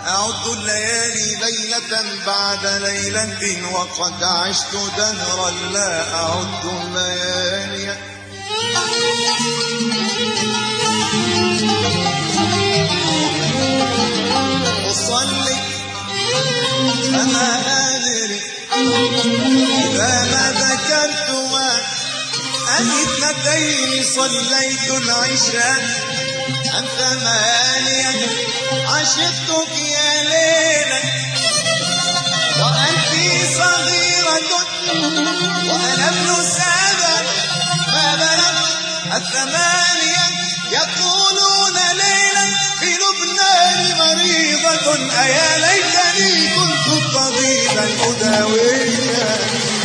أعد الليالي ليلة بعد ليلة وقد عشت دهرا لا أعد الليالي. أصلي فما أدري إذا ما ذكرت أن 2 صليت العشاء أم 8 عشقتك يا ليلى وأنت صغيرة وأنا ابن 7 ما بلغت 8 يقولون ليلى في لبنان مريضة أيا ليتني كنت طبيبا أداويها.